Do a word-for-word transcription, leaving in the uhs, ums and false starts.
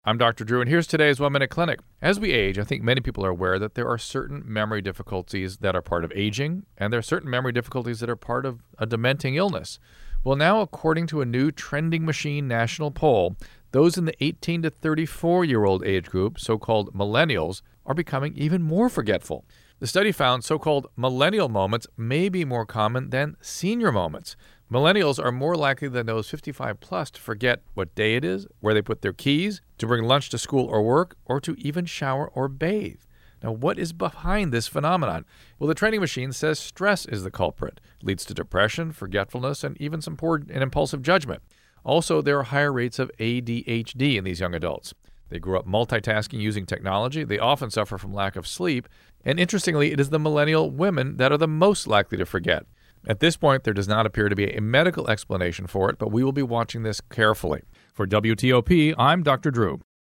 I'm Doctor Drew, and here's today's One Minute Clinic. As we age, I think many people are aware that there are certain memory difficulties that are part of aging, and there are certain memory difficulties that are part of a dementing illness. Well, now, according to a new Trending Machine national poll, those in the eighteen to thirty-four-year-old age group, so-called millennials, are becoming even more forgetful. The study found so-called millennial moments may be more common than senior moments. Millennials are more likely than those fifty-five plus to forget what day it is, where they put their keys, to bring lunch to school or work, or to even shower or bathe. Now, what is behind this phenomenon? Well, the Trending Machine says stress is the culprit. It leads to depression, forgetfulness, and even some poor and impulsive judgment. Also, there are higher rates of A D H D in these young adults. They grow up multitasking using technology. They often suffer from lack of sleep. And interestingly, it is the millennial women that are the most likely to forget. At this point, there does not appear to be a medical explanation for it, but we will be watching this carefully. For W T O P, I'm Doctor Drew.